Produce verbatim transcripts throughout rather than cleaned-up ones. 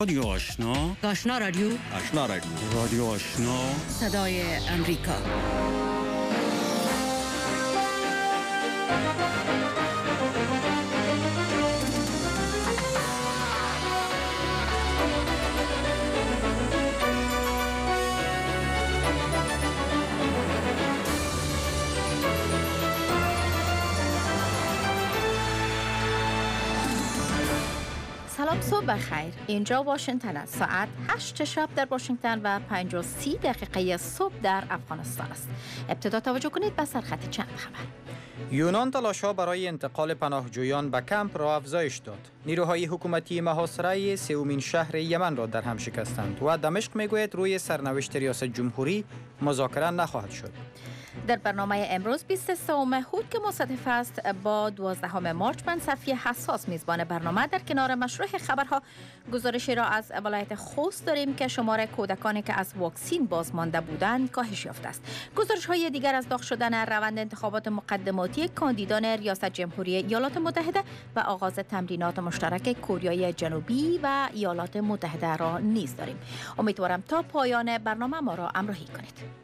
رادیو آشنا، آشنا رادیو، آشنا رادیو، رادیو آشنا، صدای امریکا. سلام، صبح بخیر. اینجا واشنگتن است. ساعت هشت شب در واشنگتن و پنج و سی دقیقه صبح در افغانستان است. ابتدا توجه کنید به سرخط چند خبر. یونان تلاش‌ها برای انتقال پناهجویان به کمپ را افزایش داد. نیروهای حکومتی محاصره سومین شهر یمن را در هم شکستند و دمشق میگوید روی سرنوشت ریاست جمهوری مذاکره نخواهد شد. در برنامه امروز بیست و سه هود که مصادف است با دوازدهم مارچ، من صفیه حساس میزبان برنامه در کنار مشروع خبرها گزارشی را از ولایت خوست داریم که شمار کودکانی که از واکسین بازمانده بودند کاهش یافته است. گزارش های دیگر از داغ شدن روند انتخابات مقدماتی کاندیدان ریاست جمهوری ایالات متحده و آغاز تمرینات مشترک کره جنوبی و ایالات متحده را نیز داریم. امیدوارم تا پایان برنامه ما را همراهی کنید.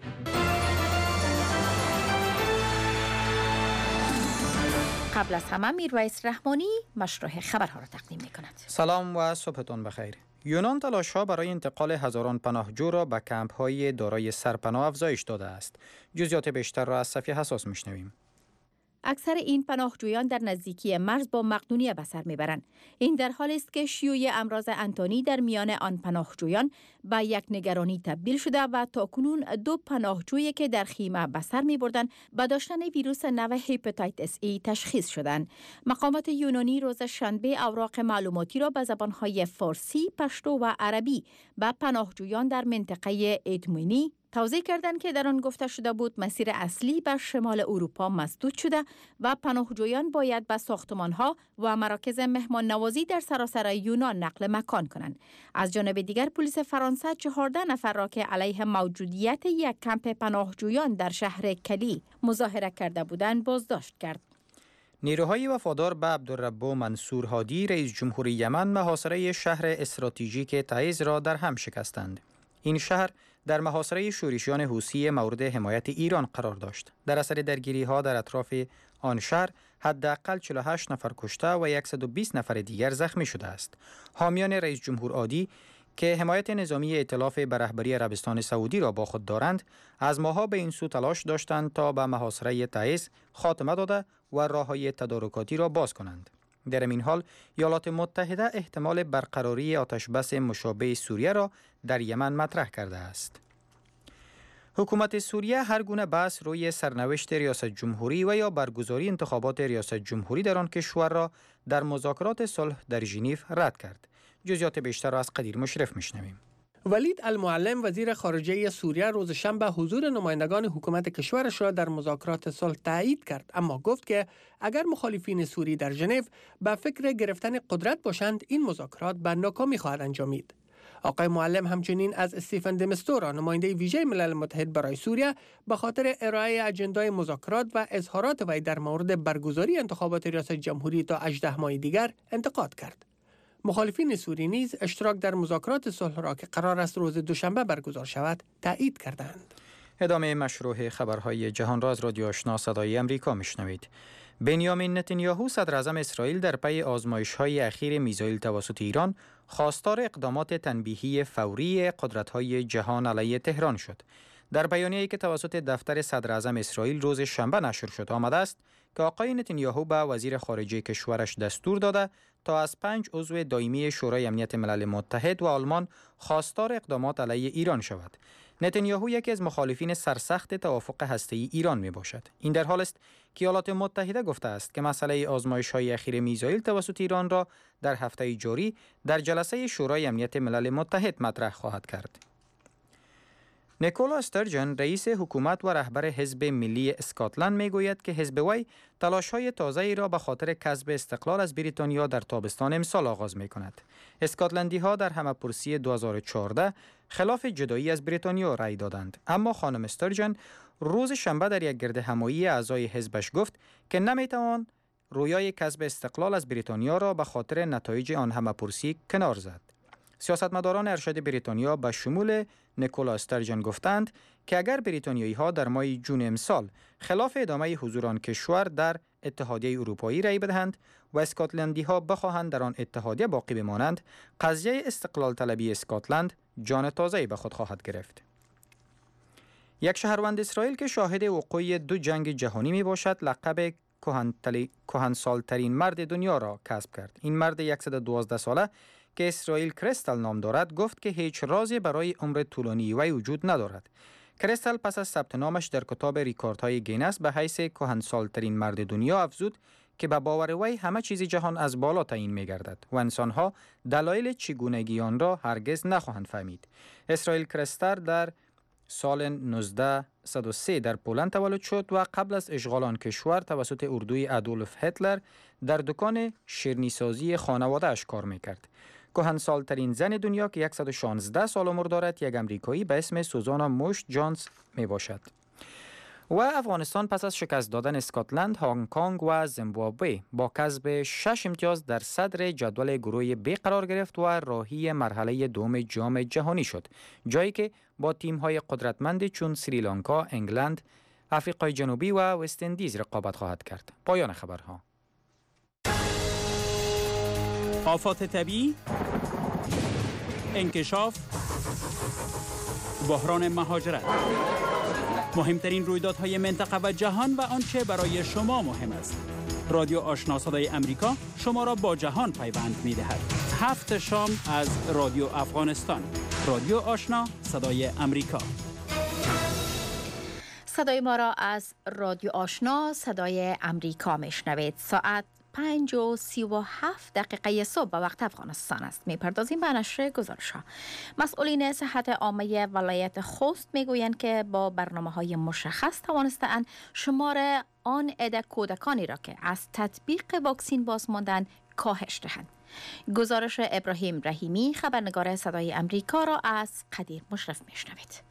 قبل از همه میرویس رحمانی مشروع خبرها را تقدیم می کند. سلام و صبحتون بخیر. یونان تلاش‌ها برای انتقال هزاران پناهجو را به کمپ‌های دارای سرپناه افزایش داده است. جزئیات بیشتر را از صفیه حساس میشنویم. اکثر این پناهجویان در نزدیکی مرز با مقدونیه به سر میبرند. این در حالی است که شیوع امراض انتانی در میان آن پناهجویان به یک نگرانی تبدیل شده و تاکنون دو پناهجویی که در خیمه به سر میبردند با داشتن ویروس نو هپاتیتس ای تشخیص شدند. مقامات یونانی روز شنبه اوراق معلوماتی را به زبانهای فارسی، پشتو و عربی به پناهجویان در منطقه ادمونی توضیح کردند که در آن گفته شده بود مسیر اصلی به شمال اروپا مسدود شده و پناهجویان باید به ساختمان‌ها و مراکز مهمان نوازی در سراسر یونان نقل مکان کنند. از جانب دیگر پلیس فرانسه چهارده نفر را که علیه موجودیت یک کمپ پناهجویان در شهر کلی مظاهره کرده بودند بازداشت کرد. نیروهای وفادار به عبدالربو منصور هادی رئیس جمهوری یمن محاصره شهر استراتژیک تعیز را در هم شکستند. این شهر در محاصره شورشیان حوثی مورد حمایت ایران قرار داشت. در اثر درگیری‌ها در اطراف آن شهر حداقل چهل و هشت نفر کشته و صد و بیست نفر دیگر زخمی شده است. حامیان رئیس جمهور هادی که حمایت نظامی ائتلاف به رهبری عربستان سعودی را با خود دارند، از ماه‌ها به این سو تلاش داشتند تا به محاصره تعیز خاتمه داده و راه‌های تدارکاتی را باز کنند. در این حال ایالات متحده احتمال برقراری آتشبس مشابه سوریه را در یمن مطرح کرده است. حکومت سوریه هر گونه بحث روی سرنوشت ریاست جمهوری و یا برگزاری انتخابات ریاست جمهوری در آن کشور را در مذاکرات صلح در ژنو رد کرد. جزئیات بیشتر را از قدیر مشرف میشنویم. ولید المعلم وزیر خارجه سوریه روز شنبه حضور نمایندگان حکومت کشورش را در مذاکرات صلح تایید کرد، اما گفت که اگر مخالفین سوری در ژنو به فکر گرفتن قدرت باشند این مذاکرات به ناکامی خواهد انجامید. آقای معلم همچنین از استیفن دمستور، نماینده ویژه ملل متحد برای سوریه، به خاطر ارائه اجندای مذاکرات و اظهارات وی در مورد برگزاری انتخابات ریاست جمهوری تا هجده ماه دیگر انتقاد کرد. مخالفین سوری نیز اشتراک در مذاکرات صلح را که قرار است روز دوشنبه برگزار شود تایید کردند. ادامه مشروع خبرهای جهان را از رادیو آشنا صدای امریکا میشنوید. بنیامین نتانیاهو صدر اعظم اسرائیل در پی آزمایش‌های اخیر میزایل توسط ایران خواستار اقدامات تنبیهی فوری قدرت‌های جهان علیه تهران شد. در بیانیه‌ای که توسط دفتر صدر اعظم اسرائیل روز شنبه نشر شد آمده است که آقای نتانیاهو به وزیر خارجه کشورش دستور داده تا از پنج عضو دائمی شورای امنیت ملل متحد و آلمان خواستار اقدامات علیه ایران شود. نتانیاهو یکی از مخالفین سرسخت توافق هسته‌ای ایران می باشد. این در حال است که ایالات متحده گفته است که مسئله آزمایش‌های اخیر میزایل توسط ایران را در هفته جاری در جلسه شورای امنیت ملل متحد مطرح خواهد کرد. نیکولا استرجن رئیس حکومت و رهبر حزب ملی اسکاتلند میگوید که حزب وی تلاش‌های تازه‌ای را به خاطر کسب استقلال از بریتانیا در تابستان امسال آغاز می‌کند. اسکاتلندی‌ها در همه‌پرسی دو هزار و چهارده خلاف جدایی از بریتانیا رأی دادند، اما خانم استرجن روز شنبه در یک گردهمایی اعضای حزبش گفت که نمی‌توان رویای کسب استقلال از بریتانیا را به خاطر نتایج آن همه‌پرسی کنار زد. سیاستمداران ارشد بریتانیا به شمول نیکولا استرجن گفتند که اگر بریتانیایی‌ها در ماه جون امسال خلاف ادامه حضور آن کشور در اتحادیه اروپایی رأی بدهند و اسکاتلندی‌ها بخواهند در آن اتحادیه باقی بمانند، قضیه استقلال طلبی اسکاتلند جان تازه‌ای به خود خواهد گرفت. یک شهروند اسرائیل که شاهد وقوع دو جنگ جهانی می باشد، لقب کهنسال‌ترین مرد دنیا را کسب کرد. این مرد صد و دوازده ساله که اسرائیل کریستال نام دارد گفت که هیچ رازی برای عمر طولانی وی وجود ندارد. کریستال پس از ثبت نامش در کتاب ریکاردهای گینس به حیث کهنسال‌ترین مرد دنیا افزود که به باور وی همه چیز جهان از بالا تعیین می‌گردد و انسان‌ها دلایل چگونگی آن را هرگز نخواهند فهمید. اسرائیل کریستال در سال نوزده صد و سه در پولند تولد شد و قبل از اشغال آن کشور توسط اردوی ادولف هیتلر در دکان شیرینی‌سازی خانواده‌اش کار می‌کرد. کهنسال‌ترین زن دنیا که صد و شانزده سال عمر دارد، یک امریکایی به اسم سوزانا موش جانز میباشد. و افغانستان پس از شکست دادن اسکاتلند، هنگ کنگ و زیمبابوه با کسب شش امتیاز در صدر جدول گروه ب قرار گرفت و راهی مرحله دوم جام جهانی شد، جایی که با تیم‌های قدرتمندی چون سریلانکا، انگلند، آفریقای جنوبی و وست اندیز رقابت خواهد کرد. پایان خبرها. آفات طبیعی، انکشاف، بحران مهاجرت، مهمترین رویدادهای منطقه و جهان و آنچه برای شما مهم است. رادیو آشنا صدای امریکا شما را با جهان پیوند می‌دهد. هفت شام از رادیو افغانستان. رادیو آشنا صدای امریکا. صدای ما را از رادیو آشنا صدای امریکا میشنوید. ساعت پنج و سی و هفت دقیقه صبح به وقت افغانستان است. میپردازیم به نشر گزارش ها. مسئولین صحت عامه ولایت خوست میگویند که با برنامه های مشخص توانسته‌اند شمار آن عده کودکانی را که از تطبیق واکسین باز ماندند کاهش دهند. گزارش ابراهیم رحیمی، خبرنگار صدای امریکا را از قدیر مشرف میشنوید.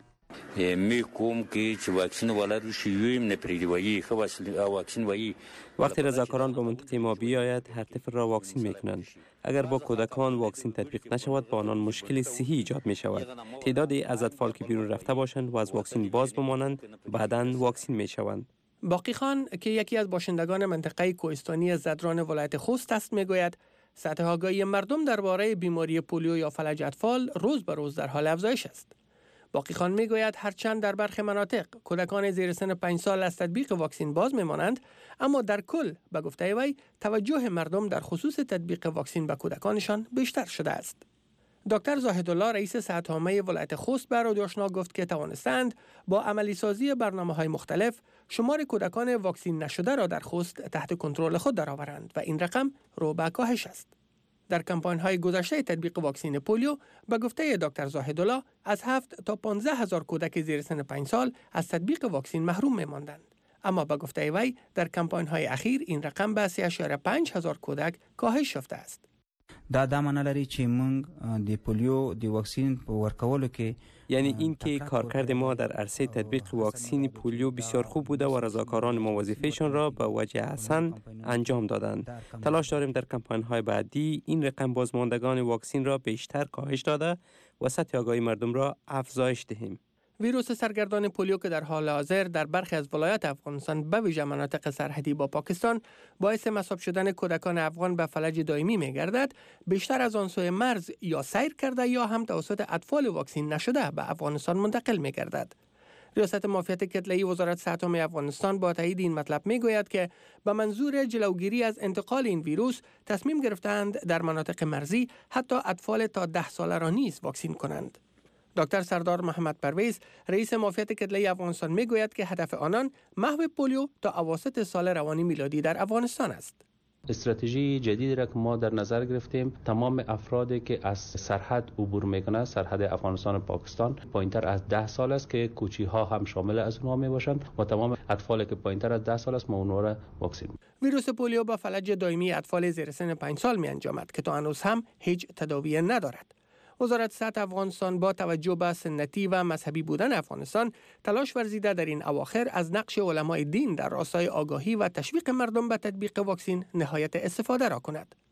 میکوم که چه واکسین والا رو شیویم نپریدی وایی خو واکسین وایی وقتی رضاکاران به منطقه ما بیاید هر طفل را واکسین میکنند. اگر با کودکان واکسین تطبیق نشود با آنان مشکل صحی ایجاد می شود. تعدادی از اطفال که بیرون رفته باشند و از واکسین باز بمانند بعداً واکسین می شوند. باقی خان که یکی از باشندگان منطقه کوهستانی زدران ولایت خوست است میگوید سطح آگاهی مردم درباره بیماری پولیو یا فلج اطفال روز به روز در حال افزایش است. باقی خان میگوید هرچند در برخی مناطق کودکان زیر سن پنج سال از تطبیق واکسین باز میمانند، اما در کل به گفته وی توجه مردم در خصوص تطبیق واکسین به کودکانشان بیشتر شده است. دکتر زاهدالله رئیس صحت عامه ولایت خوست به رادیو آشنا گفت که توانستند با عملی سازی برنامه‌های مختلف شمار کودکان واکسین نشده را در خوست تحت کنترل خود درآورند و این رقم رو به کاهش است. در کمپاین‌های گذشته تطبیق واکسین پولیو به گفته دکتر زاهدالله از هفت تا پانزده هزار کودک زیر سن پنج سال از تطبیق واکسین محروم می‌ماندند. اما به گفته وی در کمپاین‌های اخیر این رقم به سه اعشاریه پنج هزار کودک کاهش یافته است. دا دا معنا لري چې موږ د پولیو د واکسین په ورکولو کې یعنی این که کارکرد ما در عرصه تطبیق واکسین پولیو بسیار خوب بوده و رضاکاران ما وظیفهشان را به وجه حسن انجام دادند. تلاش داریم در کمپاین‌های بعدی این رقم بازماندگان واکسین را بیشتر کاهش داده و سطح آگاهی مردم را افزایش دهیم. ویروس سرگردان پولیو که در حال حاضر در برخی از ولایات افغانستان به ویژه مناطق سرحدی با پاکستان باعث مصاب شدن کودکان افغان به فلج دائمی می‌گردد، بیشتر از آن سوی مرز یا سیر کرده یا هم توسط اطفال واکسین نشده به افغانستان منتقل می‌گردد. ریاست معافیت کتله‌ای وزارت صحت عامه افغانستان با تایید این مطلب میگوید که به منظور جلوگیری از انتقال این ویروس تصمیم گرفتند در مناطق مرزی حتی اطفال تا ده ساله را نیز واکسین کنند. دکتر سردار محمد پرویز رئیس معافیت کتله‌ای افغانستان میگوید که هدف آنان محو پولیو تا اواسط سال روانی میلادی در افغانستان است. استراتژی جدیدی را که ما در نظر گرفتیم تمام افرادی که از سرحد عبور میکنه، سرحد افغانستان و پاکستان پایینتر از ده سال است که کوچی ها هم شامل از اونها می باشند و تمام اطفالی که پایینتر از ده سال است ما اونها را واکسین. ویروس پولیو با فلج دائمی اطفال زیر سن پنج سال می انجامد که تا هنوز هم هیچ تداوی ندارد. وزارت صحت افغانستان با توجه به سنتی و مذهبی بودن افغانستان تلاش ورزیده در این اواخر از نقش علمای دین در راستای آگاهی و تشویق مردم به تطبیق واکسین نهایت استفاده را کند.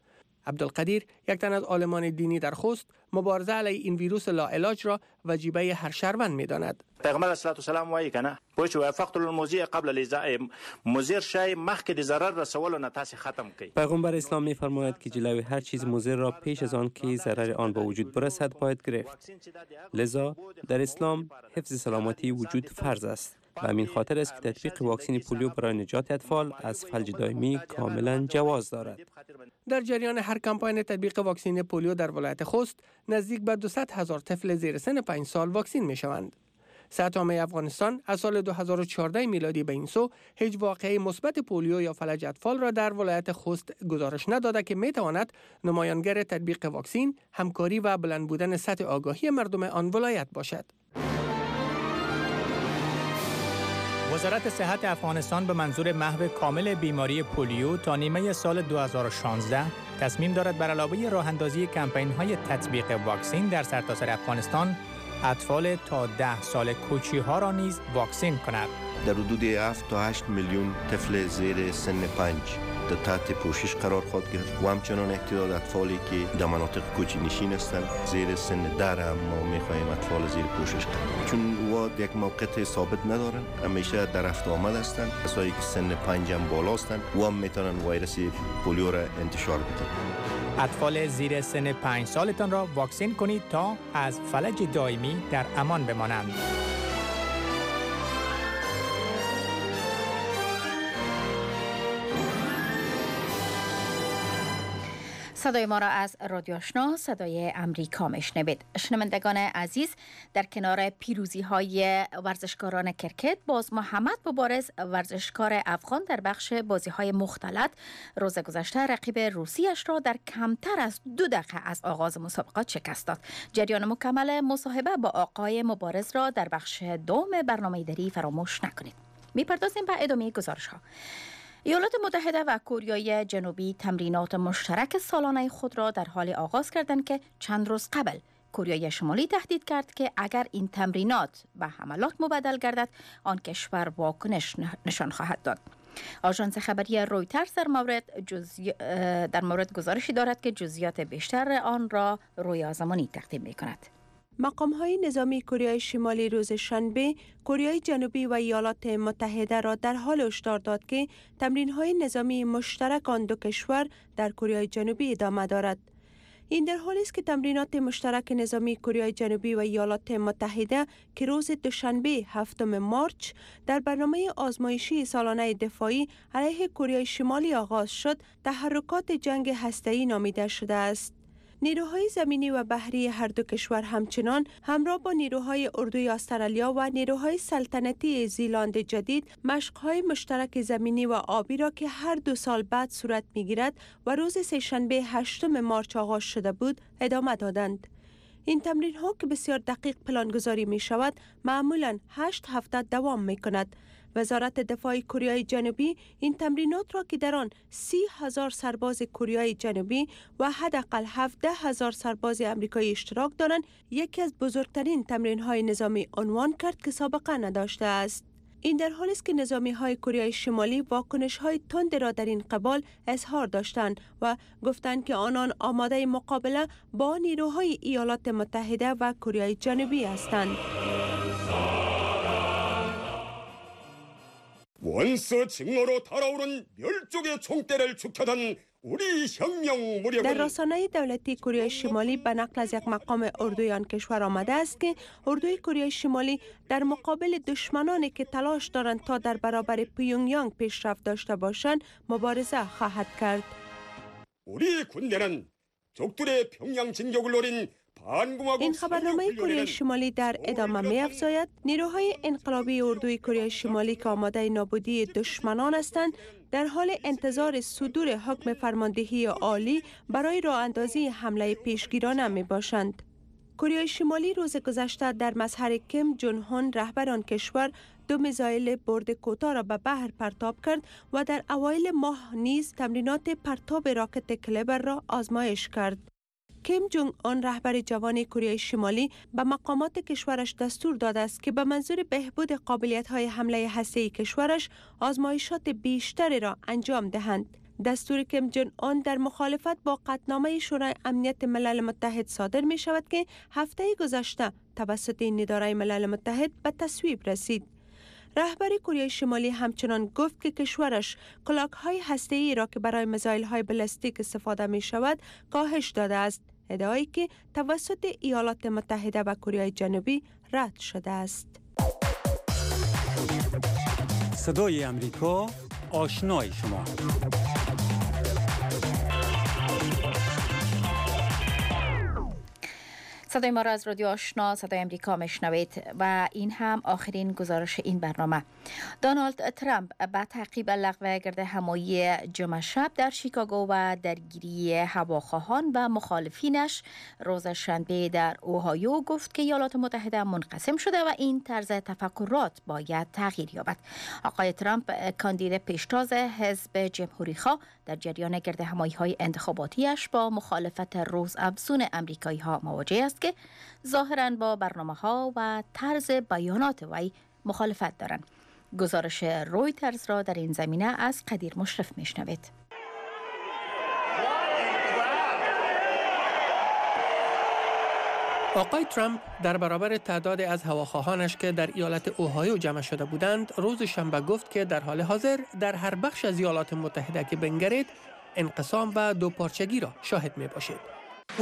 عبدالقدیر، یک تن از عالمان دینی در خوست، مبارزه علیه این ویروس لاعلاج را وجیبه هر شهروند می‌داند. پیغمبر علیه السلام وایي کنه پوه و فقط الموزی قبل الازاء مضر شی مخکې د ضرر رسولو نه تاسو ختم کړئ. پیغمبر اسلام می‌فرماید که جلوی هر چیز مضر را پیش از آن که ضرر آن به وجود برسد باید گرفت. لذا در اسلام حفظ سلامتی وجود فرض است. و همین خاطر است که تطبیق واکسن پولیو برای نجات اطفال از فلج دائمی کاملا جواز دارد. در جریان هر کمپاین تطبیق واکسن پولیو در ولایت خوست نزدیک به دویست هزار طفل زیر سن پنج سال واکسن می شوند. صحت عامه افغانستان از سال دو هزار و چهارده میلادی به این سو هیچ واقعه مثبت پولیو یا فلج اطفال را در ولایت خوست گزارش نداده که می تواند نمایانگر تطبیق واکسن، همکاری و بلند بودن سطح آگاهی مردم آن ولایت باشد. وزارت صحت افغانستان به منظور محو کامل بیماری پولیو تا نیمه سال دو هزار و شانزده تصمیم دارد بر علاوه راه اندازی کمپین‌های تطبیق واکسن در سرتاسر افغانستان اطفال تا ده سال کوچی‌ها را نیز واکسن کند. در حدود هفت تا هشت میلیون طفل زیر سن پنج در تحت پوشش قرار خواهد گرفت و همچنان احتیاط اطفالی که در مناطق کوچی نشین هستند زیر سن ده هم ما می‌خواهیم اطفال زیر پوشش قرار، چون وا یک موقعیت ثابت ندارند، همیشه در رفت آمد هستند. کسایی که سن پنج هم بالا هستند و هم میتونن ویروس پولیو را انتشار بدن. اطفال زیر سن پنج سالتان را واکسن کنید تا از فلج دائمی در امان بمانند. صدای ما را از رادیو آشنا صدای امریکا میشنوید. شنوندگان عزیز، در کنار پیروزی های ورزشکاران کرکت، باز محمد مبارز ورزشکار افغان در بخش بازی های مختلط روز گذشته رقیب روسیش را در کمتر از دو دقیقه از آغاز مسابقات شکست داد. جریان مکمل مصاحبه با آقای مبارز را در بخش دوم برنامه دری فراموش نکنید. میپردازیم به ادامه گزارش ها. ایالات متحده و کره جنوبی تمرینات مشترک سالانه خود را در حال آغاز کردند که چند روز قبل کره شمالی تهدید کرد که اگر این تمرینات به حملات مبدل گردد آن کشور واکنش نشان خواهد داد. آژانس خبری رویترز در مورد جزئی... در مورد گزارشی دارد که جزئیات بیشتر آن را رویا زمانی تقدیم می‌کند. مقام‌های نظامی کره شمالی روز شنبه کره جنوبی و ایالات متحده را در حال هشدار داد که تمرین‌های نظامی مشترک آن دو کشور در کره جنوبی ادامه دارد. این در حالی است که تمرینات مشترک نظامی کره جنوبی و ایالات متحده که روز دوشنبه هفتم مارچ در برنامه آزمایشی سالانه دفاعی علیه کره شمالی آغاز شد، تحرکات جنگ هسته‌ای نامیده شده است. نیروهای زمینی و بحری هر دو کشور همچنان همراه با نیروهای اردوی استرالیا و نیروهای سلطنتی زیلاند جدید مشق‌های مشترک زمینی و آبی را که هر دو سال بعد صورت می‌گیرد و روز سه‌شنبه هشتم مارچ آغاز شده بود ادامه دادند. این تمرین ها که بسیار دقیق پلانگذاری می شود معمولاً هشت هفته دوام می کند. وزارت دفاع کره جنوبی این تمرینات را که در آن سی هزار سرباز کره جنوبی و حداقل هفده هزار سرباز امریکایی اشتراک دارند یکی از بزرگترین تمرین های نظامی عنوان کرد که سابقه نداشته است. این در حالی است که نظامی های کره شمالی واکنش های تند را در این قبال اظهار داشتند و گفتند که آنان آماده مقابله با نیروهای ایالات متحده و کره جنوبی هستند. 원서 증오로 달아오른 멸종의 총대를 죽혀던 우리 혁명 무력은 در رسانه دولتی کره شمالی به نقل از یک مقام اردوی آن کشور آمده است که اردوی کره شمالی در مقابل دشمنانی که تلاش دارند تا در برابر پیونگیانگ پیشرفت داشته باشند مبارزه خواهد کرد. 우리 군대는 적들의 평양 진격을 노린 این خبرنامه کره شمالی در ادامه می افزاید نیروهای انقلابی اردوی کره شمالی که آماده نابودی دشمنان هستند در حال انتظار صدور حکم فرماندهی عالی برای راه اندازی حمله پیشگیرانه می باشند. کره شمالی روز گذشته در مظهر کیم جون هون رهبر آن کشور دو میزایل برد کوتاه را به بحر پرتاب کرد و در اوایل ماه نیز تمرینات پرتاب راکت کلبر را آزمایش کرد. کیم جونگ آن رهبر جوان کره شمالی به مقامات کشورش دستور داده است که به منظور بهبود قابلیت‌های حمله هسته‌ای کشورش آزمایشات بیشتری را انجام دهند. دستور کیم جون آن در مخالفت با قطعنامه شورای امنیت ملل متحد صادر می شود که هفته گذشته توسط این اداره ملل متحد به تصویب رسید. رهبر کره شمالی همچنان گفت که کشورش کلاک‌های هسته‌ای را که برای میزایل‌های بالستیک استفاده می شود کاهش داده است، ادعایی که توسط ایالات متحده و کره جنوبی رد شده است. صدای امریکا، آشنای شما. صدای ما را از رادیو آشنا صدای امریکا میشنوید و این هم آخرین گزارش این برنامه. دونالد ترامپ به تعقیب لغو گردهمایی جمعه شب در شیکاگو و درگیری هواخواهان و مخالفینش روز شنبه در اوهایو گفت که ایالات متحده منقسم شده و این طرز تفکرات باید تغییر یابد. آقای ترامپ کاندید پیشتاز حزب جمهوری‌خواه در جریان گردهمایی‌های انتخاباتیش با مخالفت روز افزون امریکایی‌ها مواجه است که ظاهراً با برنامه‌ها و طرز بیانات وی مخالفت دارند. گزارش رویترز را در این زمینه از قدیر مشرف میشنوید. آقای ترامپ در برابر تعداد از هواخواهانش که در ایالت اوهایو جمع شده بودند، روز شنبه گفت که در حال حاضر در هر بخش از ایالات متحده که بنگرید، انقسام و دوپارچگی را شاهد می باشید.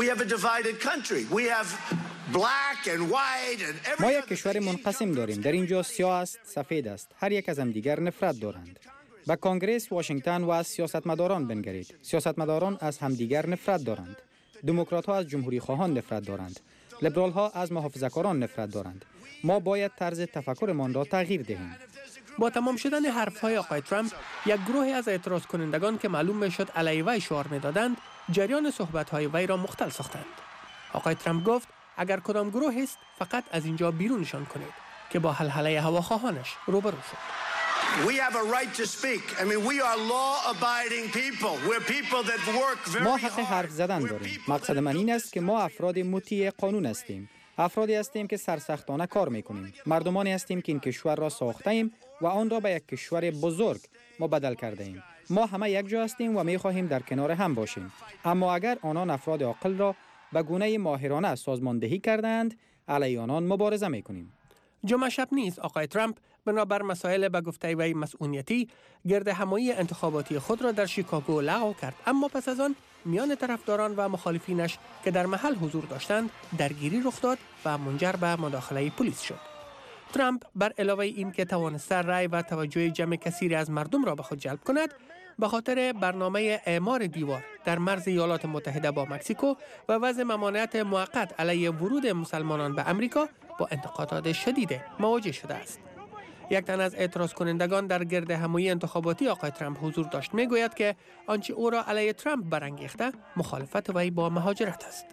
ما یک کشور منقسم داریم. در اینجا سیاه است، سفید است. هر یک از هم دیگر نفرت دارند. به کنگره واشنگتن و از سیاستمداران بنگرید. سیاستمداران از همدیگر نفرت دارند. دموکرات ها از جمهوری خواهان نفرت دارند. لیبرال ها از محافظه‌کاران نفرت دارند. ما باید طرز تفکرمان را تغییر دهیم. با تمام شدن حرف‌های آقای ترامپ، یک گروه از اعتراض کنندگان که معلوم می‌شد علیه وی شعار می‌دادند، جریان صحبت‌های وی را مختل ساختند. آقای ترامپ گفت اگر کدام گروه است فقط از اینجا بیرونشان کنید که با هلهله هواخواهانش روبرو شد. ما حق حرف زدن داریم. مقصد من این است که ما افراد مطیع قانون هستیم. افرادی هستیم که سرسختانه کار میکنیم. مردمانی هستیم که این کشور را ساخته ایم و آن را به یک کشور بزرگ مبدل کرده ایم. ما همه یک جا هستیم و میخواهیم در کنار هم باشیم. اما اگر آنان افراد عاقل را به گونه ماهرانه سازماندهی کردند، علیه آنان مبارزه میکنیم. جمعه شب نیز آقای ترامپ بنابر مسائل به گفته وی مسئولیتی گردهمایی انتخاباتی خود را در شیکاگو لغو کرد، اما پس از آن میان طرفداران و مخالفینش که در محل حضور داشتند درگیری رخ داد و منجر به مداخله پلیس شد. ترامپ بر علاوه این که توانسته رأی و توجه جمع کثیری از مردم را به خود جلب کند، به خاطر برنامه اعمار دیوار در مرز ایالات متحده با مکزیکو و وضع ممانعت موقت علیه ورود مسلمانان به امریکا با انتقادات شدید مواجه شده است. یک تن از اعتراض کنندگان در گردهمایی انتخاباتی آقای ترامپ حضور داشت میگوید که آنچه او را علیه ترامپ برانگیخته مخالفت وی با مهاجرت است.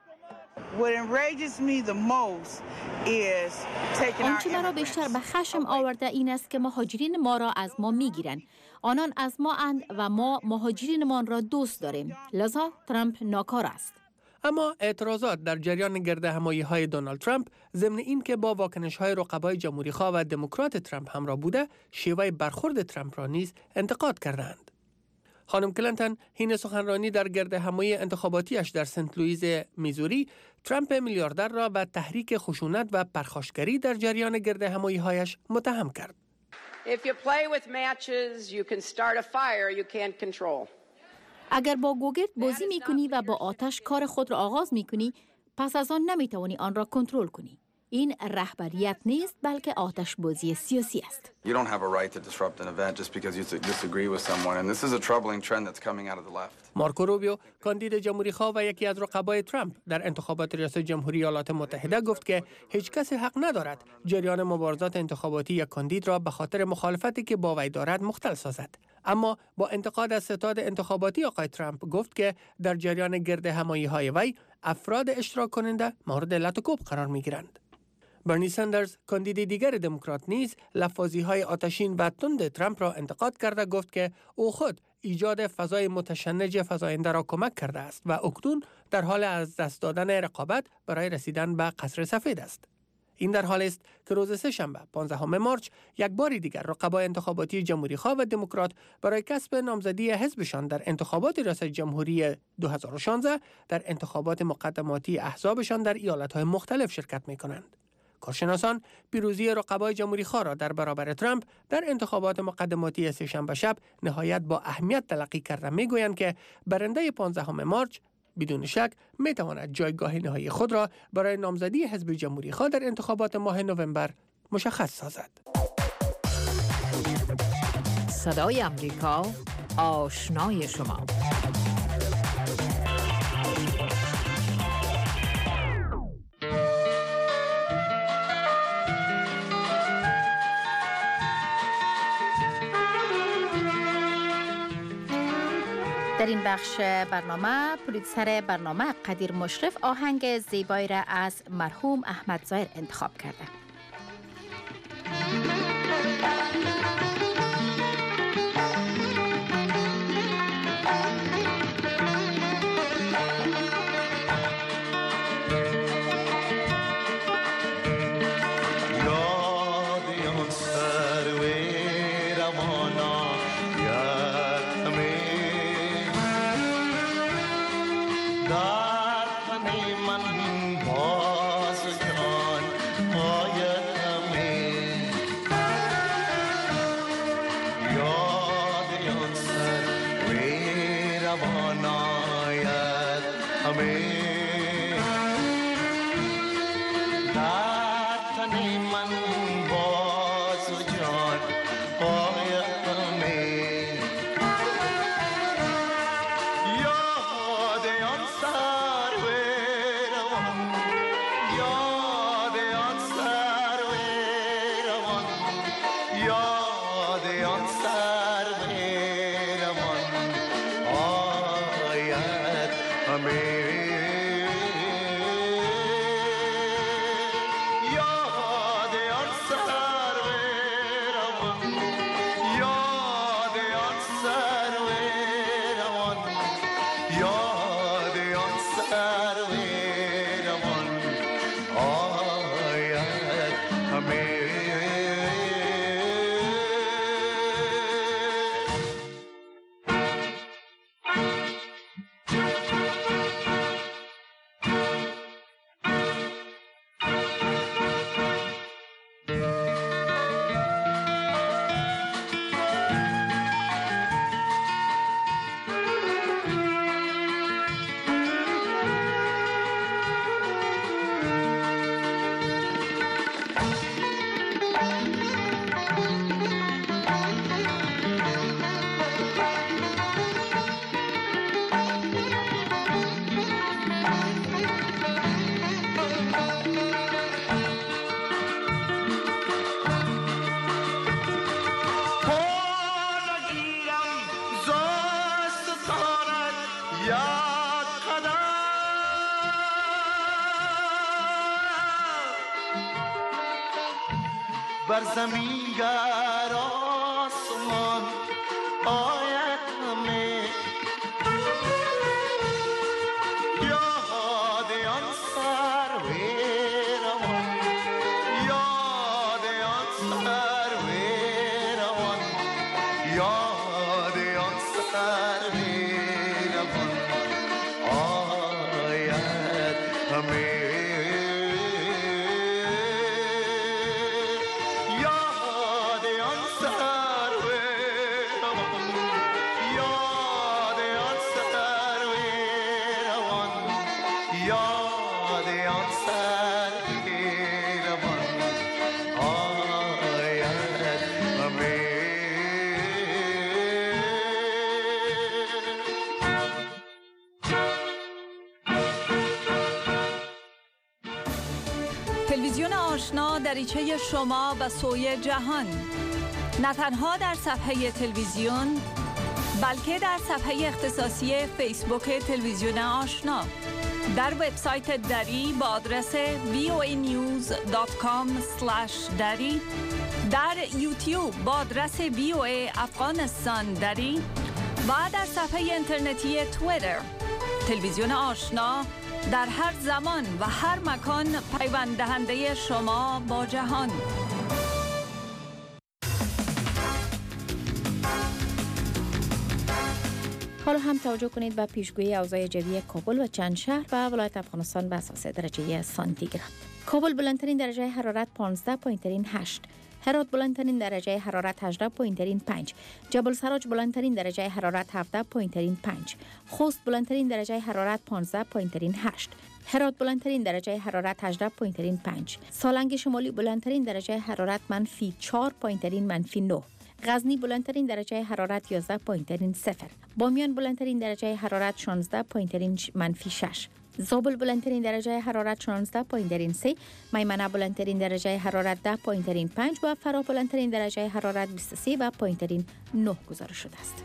آنچه مرا بیشتر به خشم آورده این است که مهاجرین ما را از ما میگیرند. آنان از ما اند و ما مهاجرینمان را دوست داریم. لذا ترامپ ناکار است. اما اعتراضات در جریان گردهمایی‌های دونالد ترامپ ضمن این که با واکنش‌های رقبای جمهوری‌خواه و دموکرات ترامپ همراه بوده، شیوه برخورد ترامپ را نیز انتقاد کردند. خانم کلینتون حین سخنرانی در گردهمایی انتخاباتیش در سنت لوئیس میزوری، ترامپ میلیاردر را به تحریک خشونت و پرخاشگری در جریان گردهمایی‌هایش متهم کرد. If you play with matches, you can start a fire you can't control. اگر با گوگرد بازی میکنی و با آتش کار خود را آغاز میکنی، پس از آن نمیتوانی آن را کنترل کنی. این رهبریت نیست بلکه آتش بازی سیاسی است. You don't have a right to disrupt an event just because you disagree with someone, and this is a troubling trend that's coming out of the left. مارکو روبیو کاندید جمهوری‌خواه و یکی از رقبای ترامپ در انتخابات ریاست جمهوری ایالات متحده گفت که هیچ کسی حق ندارد جریان مبارزات انتخاباتی یک کاندید را به خاطر مخالفتی که با وی دارد مختل سازد. اما با انتقاد از ستاد انتخاباتی آقای ترامپ گفت که در جریان گردهمایی‌های وی افراد اشتراک کننده مورد لطوکوب قرار می‌گیرند. برنی سندرز کاندید دیگر دموکرات نیز لفاظی‌های آتشین و تند ترامپ را انتقاد کرده گفت که او خود ایجاد فضای متشنج فزاینده را کمک کرده است و اکنون در حال از دست دادن رقابت برای رسیدن به قصر سفید است. این در حال است که روز سه‌شنبه پانزدهم مارس یک بار دیگر رقبای انتخاباتی جمهوری‌خواه و دموکرات برای کسب نامزدی حزبشان در انتخابات ریاست جمهوری دو هزار و شانزده در انتخابات مقدماتی احزابشان در ایالت‌های مختلف شرکت می‌کنند. کارشناسان پیروزی رقبای جمهوری‌خواه را در برابر ترامپ در انتخابات مقدماتی سه‌شنبه شب نهایت با اهمیت تلقی کرده می‌گویند که برنده پانزدهم مارس بدون شک می‌تواند جایگاه نهایی خود را برای نامزدی حزب جمهوری‌خواه در انتخابات ماه نوامبر مشخص سازد. صدای آمریکا، آشنای شما. در این بخش برنامه پروڈوسر برنامه قدیر مشرف آهنگ زیبایی را از مرحوم احمد ظاهر انتخاب کرده. بر زمین گر آسمان آید همه یاد آن سرو روان یاد آن سرو روان یاد آن سرو روان آید همه تلویزیون آشنا دریچه شما و سوی جهان، نه تنها در صفحه تلویزیون بلکه در صفحه اختصاصی فیسبوک تلویزیون آشنا، در وبسایت دری با آدرس وی او ای نیوز دات کام اسلش دری، در یوتیوب با آدرس وی او ای افغانستان دری و در صفحه اینترنتی توییتر. تلویزیون آشنا، در هر زمان و هر مکان پیوند دهنده شما با جهان. حالا هم توجه کنید به پیشگویی اوضاع جوی کابل و چند شهر و ولایت افغانستان به اساس درجه سانتیگراد. کابل بلندترین درجه حرارت پانزده پایین‌ترین هشت، هرات بلندترین درجه حرارت هجده پایین‌ترین پنج، جبل سراج بلندترین درجه حرارت هفده پایین‌ترین پنج، خوست بلندترین درجه حرارت پانزده پایین‌ترین هشت، هرات بلندترین درجه حرارت هجده پایین‌ترین پنج، سالنگ شمالی بلندترین درجه حرارت منفی چهار پایین‌ترین منفی نه، غزنی بلندترین درجه حرارت یازده پایین‌ترین صفر، بامیان بلندترین درجه حرارت شانزده پایین‌ترین منفی شش، زابل بلندترین درجه حرارت شانزده پایین‌ترین سه، میمنه بلندترین درجه حرارت ده پایین‌ترین پنج و فرا بلندترین درجه حرارت بیست و سه و پایین‌ترین نه گزارش شده است.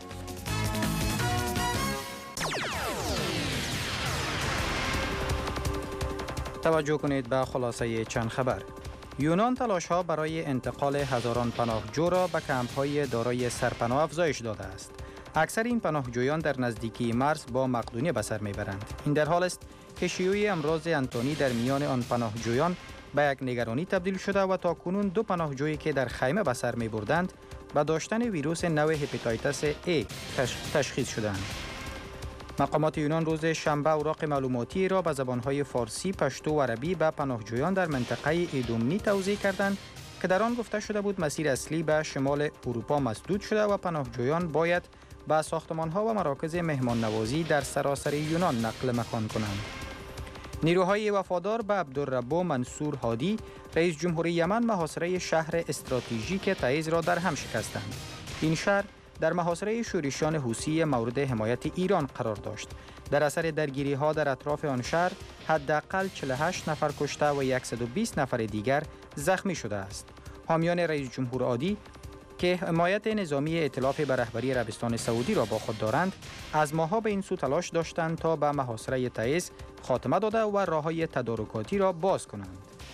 توجه کنید به خلاصه چند خبر. یونان تلاش‌ها برای انتقال هزاران پناهجو را به کمپ‌های دارای سرپناه افزایش داده است. اکثر این پناهجویان در نزدیکی مرز با مقدونیه به سر میبرند. این در حال است که شیوع امراض انتونی در میان آن پناهجویان به یک نگرانی تبدیل شده و تاکنون دو پناهجویی که در خیمه به سر میبردند با داشتن ویروس نوع هپاتیتس A تشخیص شدند. مقامات یونان روز شنبه اوراق معلوماتی را به زبانهای فارسی، پشتو و عربی به پناهجویان در منطقه ایدومنی توزیع کردند که در آن گفته شده بود مسیر اصلی به شمال اروپا مسدود شده و پناهجویان باید به ساختمان‌ها و مراکز مهمان نوازی در سراسر یونان نقل مکان کنند. نیروهای وفادار به عبدالربو منصور هادی، رئیس جمهوری یمن، محاصره شهر استراتژیک تعیز را در هم شکستند. این شهر در محاصره شورشیان حوثی مورد حمایت ایران قرار داشت. در اثر درگیری‌ها در اطراف آن شهر حداقل چهل و هشت نفر کشته و صد و بیست نفر دیگر زخمی شده است. حامیان رئیس جمهور هادی که حمایت نظامی ائتلاف به رهبری عربستان سعودی را با خود دارند، از ماه‌ها به این سو تلاش داشتند تا به محاصره تعیز خاتمه داده و راه‌های تدارکاتی را باز کنند.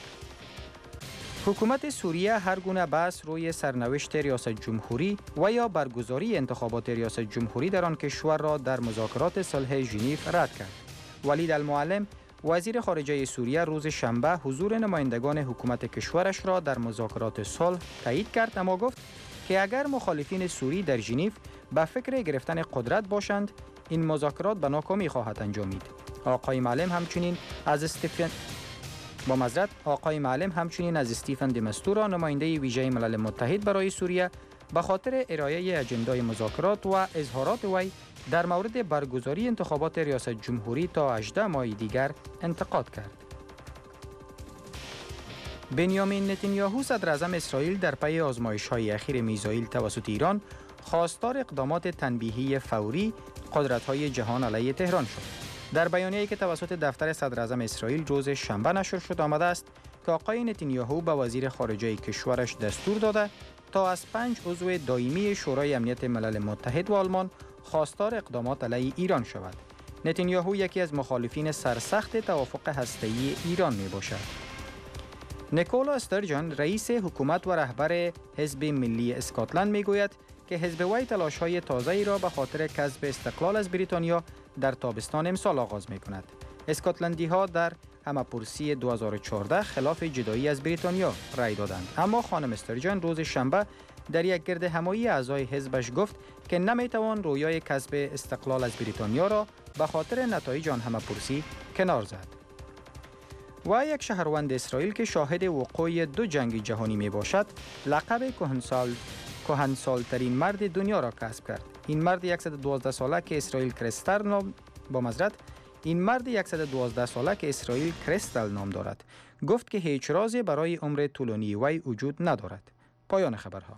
حکومت سوریه هر گونه بحث روی سرنوشت ریاست جمهوری و یا برگزاری انتخابات ریاست جمهوری در آن کشور را در مذاکرات صلح ژنو رد کرد. ولید المعلم، وزیر خارجه سوریه، روز شنبه حضور نمایندگان حکومت کشورش را در مذاکرات صلح تایید کرد، اما گفت که اگر مخالفین سوری در ژنو به فکر گرفتن قدرت باشند، این مذاکرات به ناکامی خواهد انجامید. آقای معلم همچنین از استیفن با معذرت آقای معلم همچنین از استیفن دمستور، نماینده ویژه ملل متحد برای سوریه، به خاطر ارائه اجندای مذاکرات و اظهارات وی در مورد برگزاری انتخابات ریاست جمهوری تا هجده ماه دیگر انتقاد کرد. بنیامین نتانیاهو، صدر اعظم اسرائیل، در پی آزمایش‌های اخیر میزایل توسط ایران خواستار اقدامات تنبیهی فوری قدرت‌های جهان علیه تهران شد. در بیانیه‌ای که توسط دفتر صدر اعظم اسرائیل روز شنبه نشر شد آمده است که آقای نتانیاهو به وزیر خارجه کشورش دستور داده تا از پنج عضو دائمی شورای امنیت ملل متحد و آلمان خواستار اقدامات علیه ایران شود. نتانیاهو یکی از مخالفین سرسخت توافق هسته‌ای ایران میباشد. نیکولا استرجن، رئیس حکومت و رهبر حزب ملی اسکاتلند، میگوید که حزب وی تلاش‌های تازه‌ای را به خاطر کسب استقلال از بریتانیا در تابستان امسال آغاز می‌کند. اسکاتلندی‌ها در همه‌پرسی دو هزار و چهارده خلاف جدایی از بریتانیا رأی دادند، اما خانم استرجن روز شنبه در یک گرد همایی اعضای حزبش گفت که نمی‌توان رویای کسب استقلال از بریتانیا را به خاطر نتایج آن همه‌پرسی کنار زد. و یک شهروند اسرائیل که شاهد وقوع دو جنگ جهانی می باشد، لقب کهنسال کهنسالترین مرد دنیا را کسب کرد. این مرد صد و دوازده ساله که اسرائیل کرستر نام با معذرت این مرد صد و دوازده ساله که اسرائیل کرستل نام دارد، گفت که هیچ رازی برای عمر طولانی وی وجود ندارد. پایان خبرها.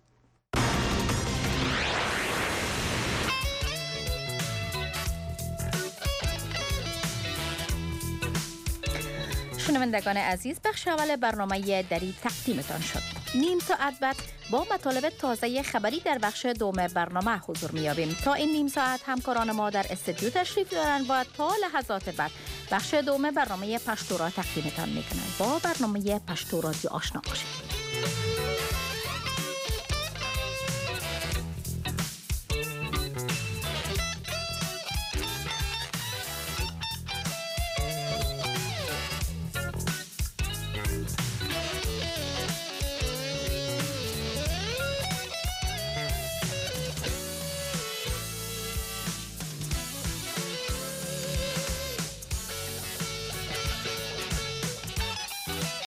شنوندگان عزیز، بخش اول برنامه دری تقدیمتان شد. نیم ساعت بعد با مطالب تازه خبری در بخش دوم برنامه حضور می‌یابیم. تا این نیم ساعت همکاران ما در استودیو تشریف دارند و تا لحظات بعد بخش دوم برنامه پشتو را تقدیمتان می‌کنند. با برنامه پشتو رادیو آشنا باشید.